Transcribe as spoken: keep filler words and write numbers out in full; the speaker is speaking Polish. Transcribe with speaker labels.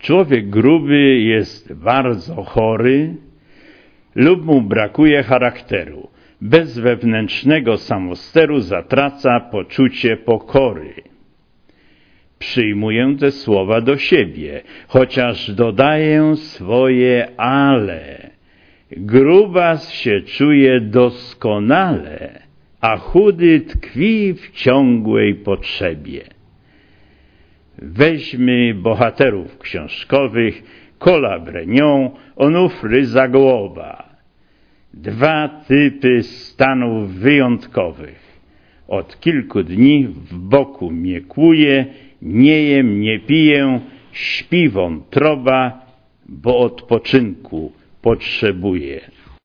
Speaker 1: Człowiek gruby jest bardzo chory lub mu brakuje charakteru. Bez wewnętrznego samosteru zatraca poczucie pokory. Przyjmuję te słowa do siebie, chociaż dodaję swoje ale. Grubas się czuje doskonale, a chudy tkwi w ciągłej potrzebie. Weźmy bohaterów książkowych Cola Brenion, Onufry Zagłoba. Dwa typy stanów wyjątkowych. Od kilku dni w boku mnie kłuje, nie jem, nie piję, śpi wątroba, bo odpoczynku potrzebuję.